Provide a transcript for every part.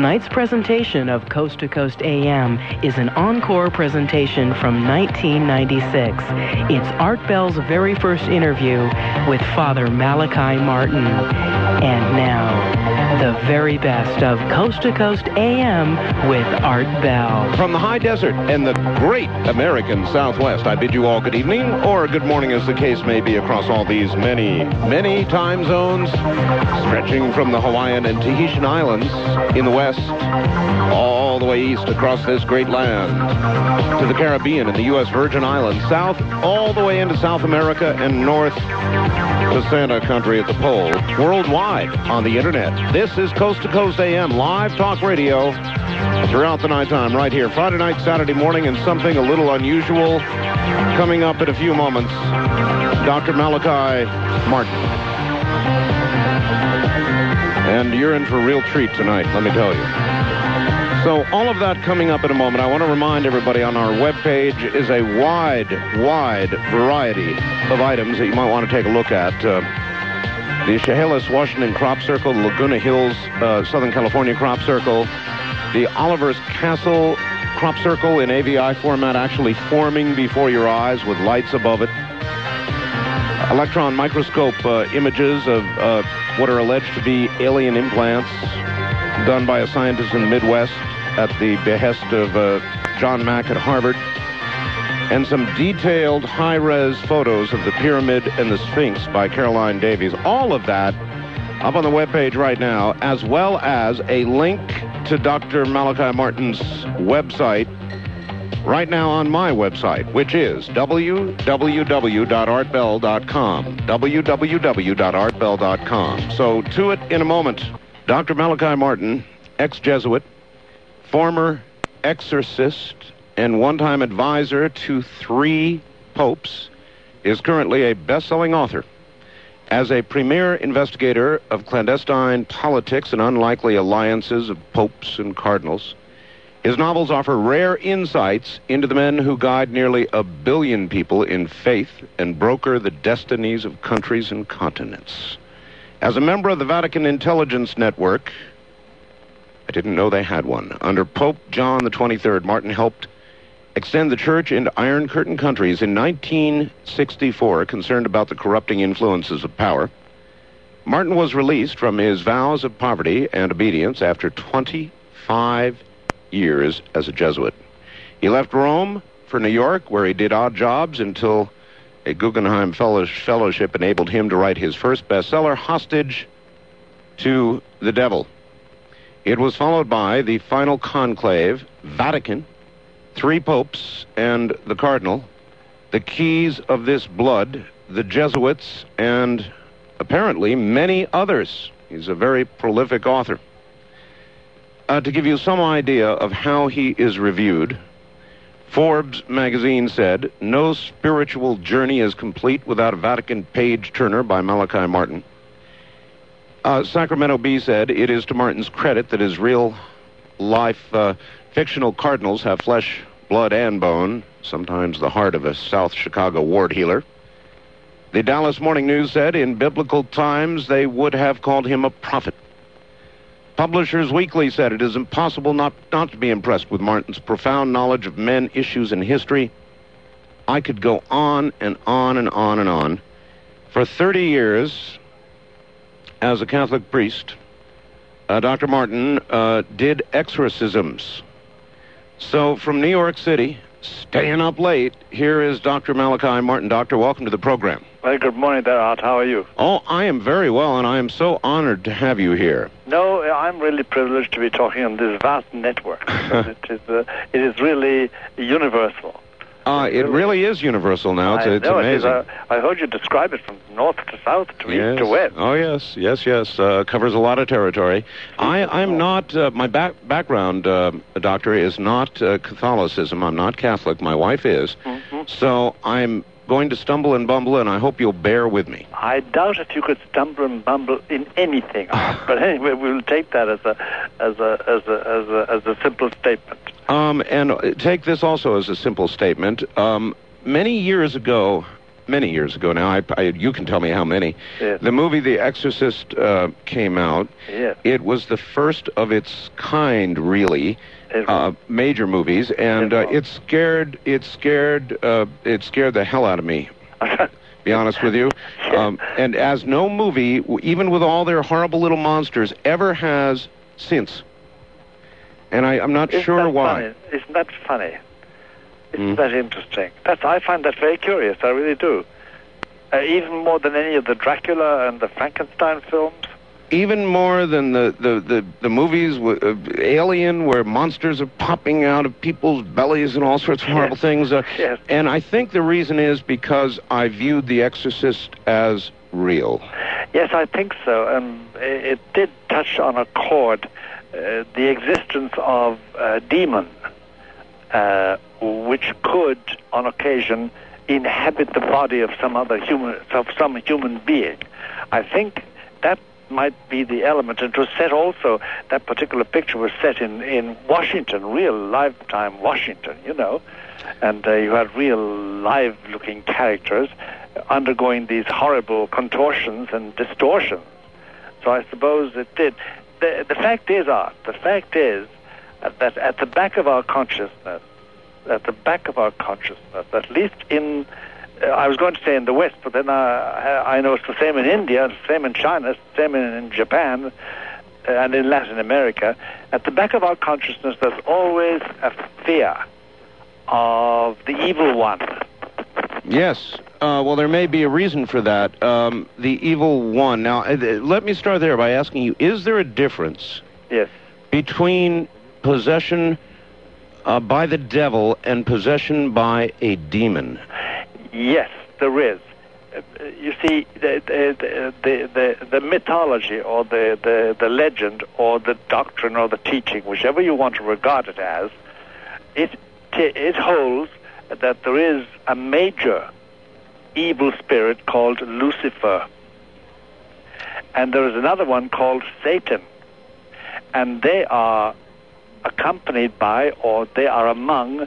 Tonight's presentation of Coast to Coast AM is an encore presentation from 1996. It's Art Bell's very first interview with Father Malachi Martin. And now, the very best of Coast to Coast AM with Art Bell. From the high desert and the great American Southwest, I bid you all good evening, or good morning as the case may be, across all these many, many time zones, stretching from the Hawaiian and Tahitian Islands in the west, all the way east across this great land, to the Caribbean and the U.S. Virgin Islands, south all the way into South America, and north to Santa Country at the pole, worldwide on the internet. This is Coast to Coast AM, live talk radio throughout the nighttime, right here, Friday night, Saturday morning, and something a little unusual coming up in a few moments. Dr. Malachi Martin. And you're in for a real treat tonight, let me tell you. So all of that coming up in a moment. I want to remind everybody on our webpage is a wide variety of items that you might want to take a look at. The Chehalis Washington Crop Circle, the Laguna Hills Southern California Crop Circle, the Oliver's Castle Crop Circle in AVI format, actually forming before your eyes with lights above it. Electron microscope images of what are alleged to be alien implants done by a scientist in the Midwest at the behest of John Mack at Harvard, and some detailed high-res photos of the pyramid and the Sphinx by Caroline Davies. All of that up on the webpage right now, as well as a link to Dr. Malachi Martin's website right now on my website, which is www.artbell.com. www.artbell.com. So to it in a moment. Dr. Malachi Martin, ex-Jesuit, former exorcist, and one-time advisor to 3 popes, is currently a best-selling author. As a premier investigator of clandestine politics and unlikely alliances of popes and cardinals, his novels offer rare insights into the men who guide nearly 1 billion people in faith and broker the destinies of countries and continents. As a member of the Vatican Intelligence Network, I didn't know they had one. Under Pope John XXIII, Martin helped extend the church into Iron Curtain countries. In 1964, concerned about the corrupting influences of power, Martin was released from his vows of poverty and obedience after 25 years as a Jesuit. He left Rome for New York, where he did odd jobs until a Guggenheim Fellowship enabled him to write his first bestseller, Hostage to the Devil. It was followed by The Final Conclave, Vatican, 3 popes, and the Cardinal, The Keys of This Blood, The Jesuits, and apparently many others. He's a very prolific author. To give you some idea of how he is reviewed, Forbes magazine said, "No spiritual journey is complete without a Vatican page-turner by Malachi Martin." Sacramento Bee said, "It is to Martin's credit that his real-life fictional cardinals have flesh, blood, and bone, sometimes the heart of a South Chicago ward healer." The Dallas Morning News said, "In biblical times, they would have called him a prophet." Publishers Weekly said, "It is impossible not to be impressed with Martin's profound knowledge of men, issues, and history." I could go on and on and on and on. For 30 years, as a Catholic priest, Dr. Martin did exorcisms. So from New York City, staying up late, here is Dr. Malachi Martin. Doctor, welcome to the program. Well, good morning there, Art. How are you? Oh, I am very well, and I am so honored to have you here. No, I'm really privileged to be talking on this vast network. It is really universal. It really is universal now. It's amazing. I heard you describe it from north to south to east to west. Oh, yes. Covers a lot of territory. I'm not, my background, doctor, is not Catholicism. I'm not Catholic. My wife is. Mm-hmm. So I'm going to stumble and bumble, and I hope you'll bear with me. I doubt if you could stumble and bumble in anything. But anyway, we'll take that as a simple statement. And take this also as a simple statement. Many years ago, many years ago now. You can tell me how many. Yes. The movie The Exorcist came out. Yes. It was the first of its kind, really, major movies, and it scared the hell out of me. Be honest with you. And as no movie, even with all their horrible little monsters, ever has since. And I'm not sure why. Isn't that funny? Isn't that interesting? I find that very curious. I really do. Even more than any of the Dracula and the Frankenstein films. Even more than the movies with Alien, where monsters are popping out of people's bellies and all sorts of horrible things. Yes. And I think the reason is because I viewed The Exorcist as real. Yes, I think so. It did touch on a chord, the existence of a demon, which could, on occasion, inhabit the body of some human being. I think that might be the element. And it was set also, that particular picture was set in Washington, real lifetime Washington, and you had real live-looking characters undergoing these horrible contortions and distortions. So I suppose it did. The fact is, Art, that at the back of our consciousness, at least in, I was going to say in the West, but then I know it's the same in India, it's the same in China, it's the same in Japan, and in Latin America. At the back of our consciousness, there's always a fear of the evil one. Yes. Well, there may be a reason for that. The evil one. Now, let me start there by asking you, is there a difference between possession by the devil and possession by a demon? Yes, there is. You see, the mythology or the legend or the doctrine or the teaching, whichever you want to regard it as, it holds that there is a major evil spirit called Lucifer. And there is another one called Satan. And they are accompanied by, or they are among,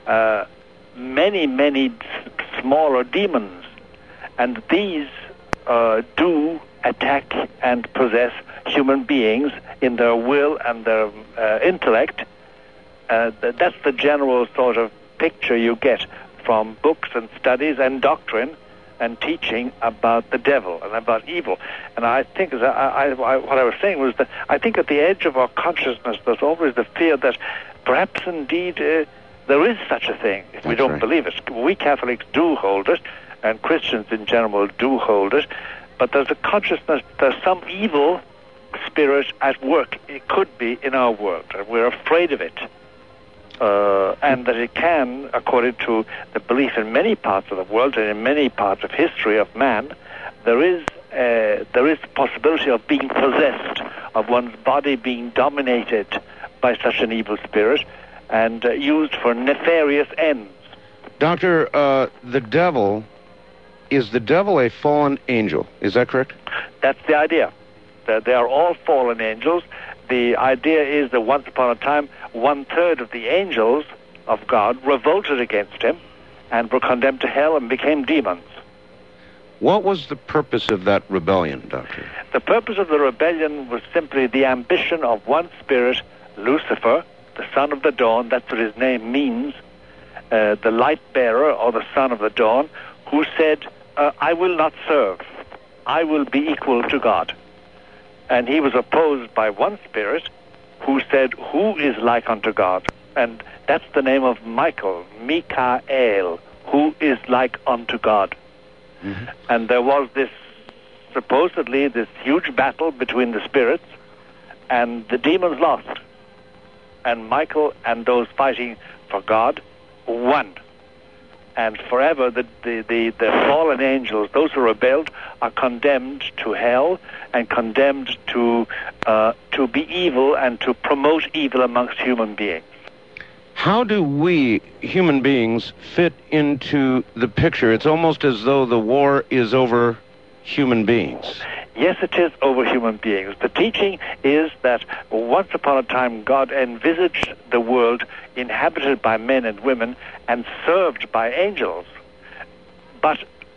many, many smaller demons. And these do attack and possess human beings in their will and their intellect. That's the general sort of picture you get from books and studies and doctrine and teaching about the devil and about evil. And I think, what I was saying was that I think at the edge of our consciousness there's always the fear that perhaps indeed there is such a thing, if we don't believe it. We Catholics do hold it, and Christians in general do hold it, but there's a consciousness, there's some evil spirit at work, it could be, in our world, and we're afraid of it. And that it can, according to the belief in many parts of the world and in many parts of history of man, there is the possibility of being possessed, of one's body being dominated by such an evil spirit and used for nefarious ends. Doctor, is the devil a fallen angel? Is that correct? That's the idea. They are all fallen angels. The idea is that once upon a time, 1/3 of the angels of God revolted against him and were condemned to hell and became demons. What was the purpose of that rebellion, Doctor? The purpose of the rebellion was simply the ambition of one spirit, Lucifer, the son of the dawn, that's what his name means, the light bearer or the son of the dawn, who said, I will not serve. I will be equal to God. And he was opposed by one spirit who said, who is like unto God? And that's the name of Michael, Mikael, who is like unto God. Mm-hmm. And there was supposedly this huge battle between the spirits, and the demons lost. And Michael and those fighting for God won. And forever the fallen angels, those who rebelled, are condemned to hell and condemned to be evil and to promote evil amongst human beings. How do we, human beings, fit into the picture? It's almost as though the war is over human beings. Yes, it is over human beings. The teaching is that once upon a time God envisaged the world inhabited by men and women and served by angels. But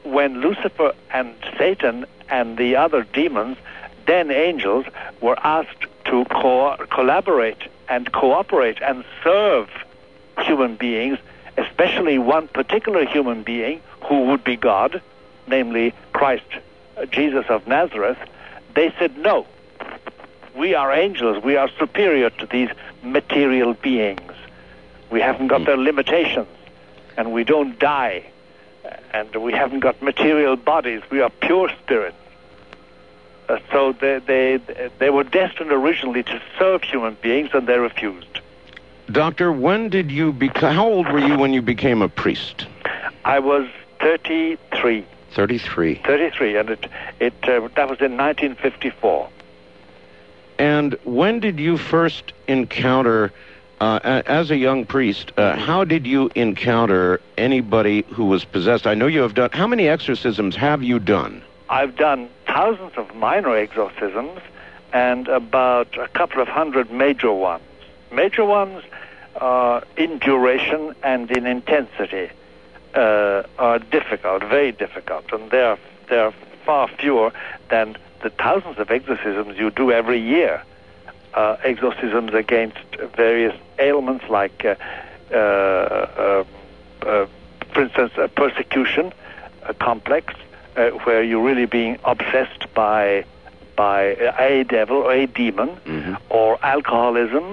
when Lucifer and Satan and the other demons, then angels, were asked to collaborate and cooperate and serve human beings, especially one particular human being who would be God, namely Christ, Jesus of Nazareth, they said, no, we are angels, we are superior to these material beings. We haven't got their limitations, and we don't die, and we haven't got material bodies, we are pure spirits. So they were destined originally to serve human beings, and they refused. Doctor, when did you how old were you when you became a priest? I was 33. 33. 33, and that was in 1954. And when did you first encounter, as a young priest, how did you encounter anybody who was possessed? I know you have done, how many exorcisms have you done? I've done thousands of minor exorcisms and about a couple of hundred major ones. Major ones in duration and in intensity are difficult, very difficult, and they're far fewer than the thousands of exorcisms you do every year. Exorcisms against various ailments like, for instance, persecution, a complex, where you're really being obsessed by a devil or a demon, mm-hmm. or alcoholism,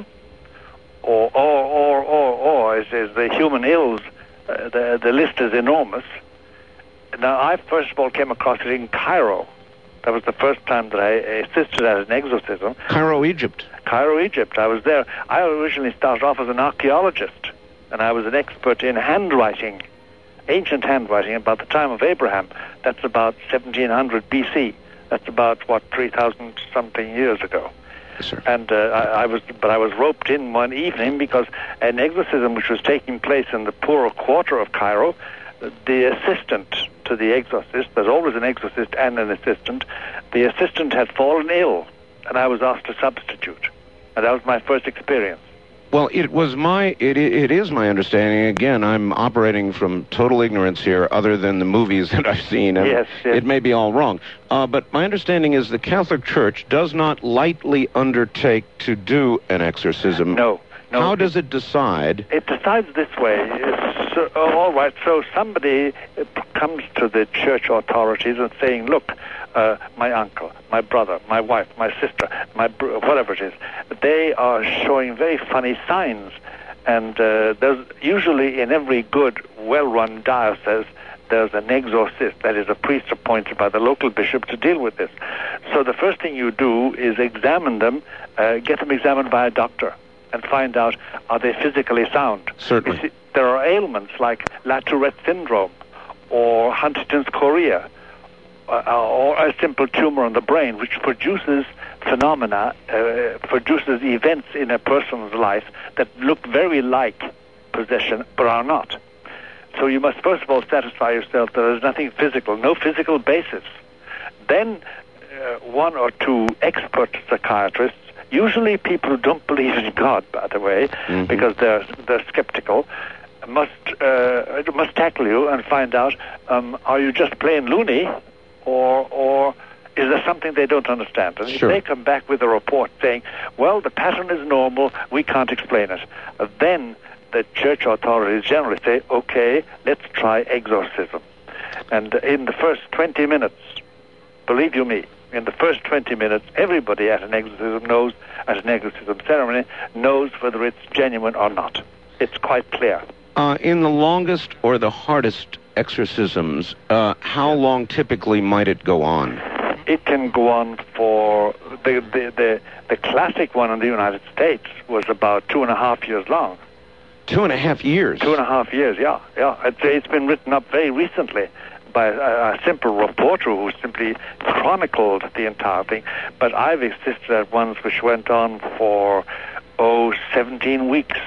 or as the human ills. The list is enormous. Now, I first of all came across it in Cairo. That was the first time that I assisted at an exorcism. Cairo, Egypt. Cairo, Egypt. I was there. I originally started off as an archaeologist, and I was an expert in handwriting, ancient handwriting, about the time of Abraham. That's about 1700 BC. That's about, 3,000-something years ago. Yes, sir. And I was roped in one evening because an exorcism which was taking place in the poorer quarter of Cairo, the assistant to the exorcist, there's always an exorcist and an assistant, the assistant had fallen ill, and I was asked to substitute. And that was my first experience. Well, it is my understanding, again, I'm operating from total ignorance here, other than the movies that I've seen. Yes. It may be all wrong. But my understanding is the Catholic Church does not lightly undertake to do an exorcism. No. How does it decide? It decides this way. All right, so somebody comes to the church authorities and saying, look, my uncle, my brother, my wife, my sister, whatever it is, they are showing very funny signs. And there's usually in every good, well-run diocese, there's an exorcist, that is a priest appointed by the local bishop to deal with this. So the first thing you do is examine them, get them examined by a doctor, and find out, are they physically sound? Certainly. You see, there are ailments like La Tourette syndrome or Huntington's chorea, or a simple tumor on the brain, which produces phenomena, produces events in a person's life that look very like possession, but are not. So you must first of all satisfy yourself that there's nothing physical, no physical basis. Then one or two expert psychiatrists, usually people who don't believe in God, by the way, mm-hmm. because they're skeptical, must tackle you and find out, are you just plain loony, or is there something they don't understand? And sure. If they come back with a report saying, well, the pattern is normal, we can't explain it, then the church authorities generally say, okay, let's try exorcism. And in the first 20 minutes, believe you me, in the first 20 minutes, everybody at an exorcism ceremony knows whether it's genuine or not. It's quite clear. In the longest or the hardest exorcisms, how long typically might it go on? It can go on for the classic one in the United States was about 2.5 years long. 2.5 years? 2.5 years, yeah. It's been written up very recently by a simple reporter who simply chronicled the entire thing. But I've assisted at ones which went on for, 17 weeks.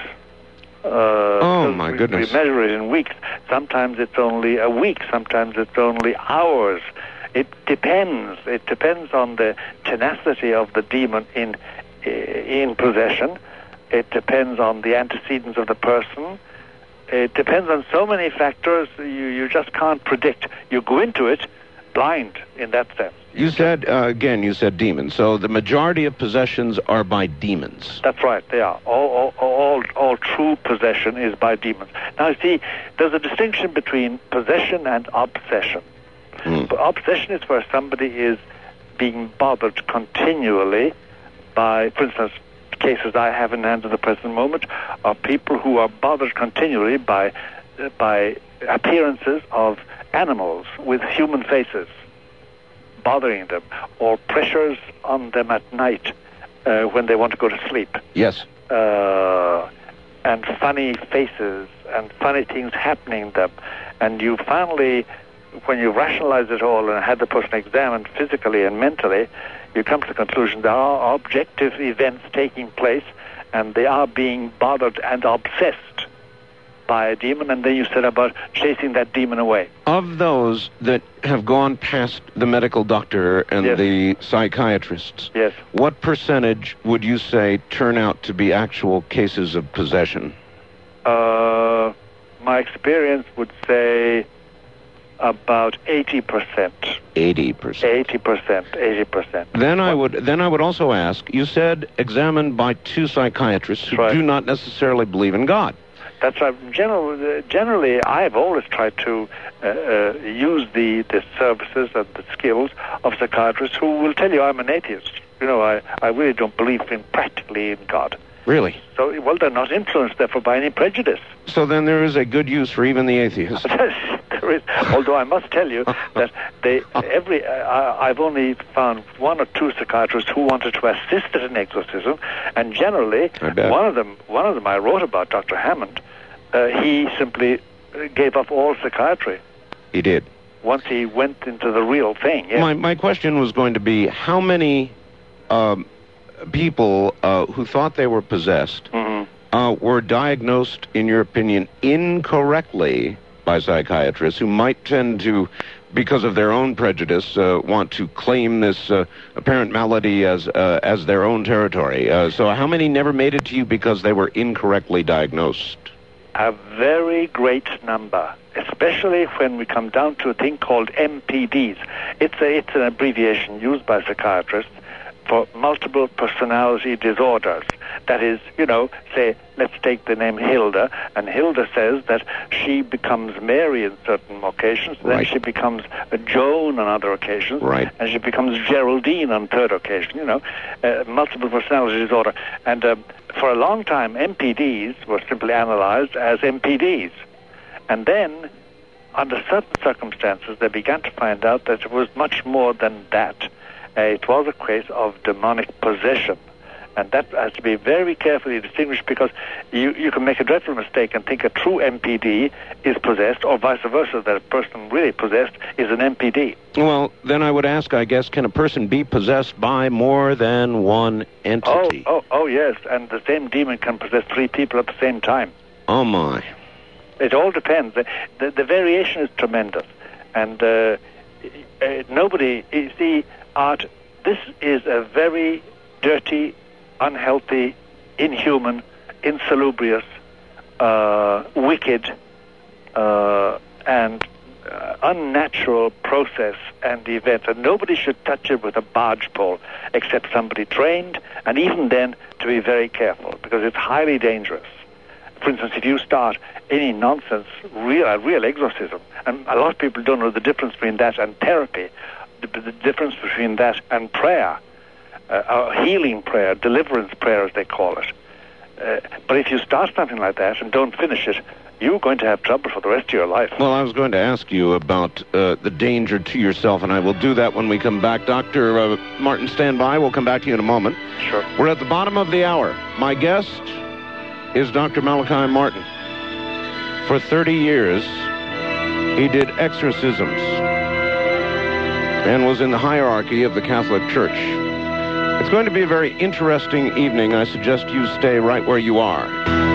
My goodness. We measure it in weeks. Sometimes it's only a week. Sometimes it's only hours. It depends. It depends on the tenacity of the demon in possession. It depends on the antecedents of the person. It depends on so many factors you just can't predict. You go into it blind in that sense. You said, you said demons. So the majority of possessions are by demons. That's right, they are. All true possession is by demons. Now, see, there's a distinction between possession and obsession. Obsession is where somebody is being bothered continually by, for instance, cases I have in hand at the present moment are people who are bothered continually by appearances of animals with human faces bothering them, or pressures on them at night when they want to go to sleep. Yes. And funny faces and funny things happening to them. And you finally, when you rationalize it all and had the person examined physically and mentally, you come to the conclusion there are objective events taking place and they are being bothered and obsessed by a demon, and then you set about chasing that demon away. Of those that have gone past the medical doctor and Yes. the psychiatrists, Yes. what percentage would you say turn out to be actual cases of possession? My experience would say about 80%. 80%. 80%. Then I would also ask, you said examined by two psychiatrists who Right. do not necessarily believe in God. That's right. Generally, I've always tried to use the services and the skills of psychiatrists who will tell you I'm an atheist. You know, I really don't believe practically in God. Really? So, well, they're not influenced, therefore, by any prejudice. So then there is a good use for even the atheist. There is. Although I must tell you that I've only found one or two psychiatrists who wanted to assist at an exorcism, and generally, I bet. one of them I wrote about, Dr. Hammond. He simply gave up all psychiatry He did. once he went into the real thing. Yes. My question was going to be, how many people who thought they were possessed were diagnosed, in your opinion, incorrectly by psychiatrists who might tend to, because of their own prejudice, want to claim this apparent malady as their own territory. So how many never made it to you because they were incorrectly diagnosed? A very great number, especially when we come down to a thing called MPDs. It's an abbreviation used by psychiatrists for multiple personality disorders. That is, say, let's take the name Hilda, and Hilda says that she becomes Mary in certain occasions, then Right. she becomes Joan on other occasions, Right. and she becomes Geraldine on third occasion, multiple personality disorder. And for a long time, MPDs were simply analyzed as MPDs. And then, under certain circumstances, they began to find out that it was much more than that. It was a case of demonic possession. And that has to be very carefully distinguished, because you can make a dreadful mistake and think a true MPD is possessed, or vice versa, that a person really possessed is an MPD. Well, then I would ask, I guess, can a person be possessed by more than one entity? Oh, yes, and the same demon can possess three people at the same time. Oh, my. It all depends. The variation is tremendous. And nobody, you see, Art, this is a very dirty, unhealthy, inhuman, insalubrious, wicked, and unnatural process and event, and nobody should touch it with a barge pole except somebody trained, and even then to be very careful, because it's highly dangerous. For instance, if you start any nonsense, real exorcism, and a lot of people don't know the difference between that and therapy, the difference between that and prayer, healing prayer, deliverance prayer as they call it. But if you start something like that and don't finish it, you're going to have trouble for the rest of your life. Well, I was going to ask you about the danger to yourself, and I will do that when we come back. Dr. Martin, stand by. We'll come back to you in a moment. Sure. We're at the bottom of the hour. My guest is Dr. Malachi Martin. For 30 years, he did exorcisms and was in the hierarchy of the Catholic Church. It's going to be a very interesting evening. I suggest you stay right where you are.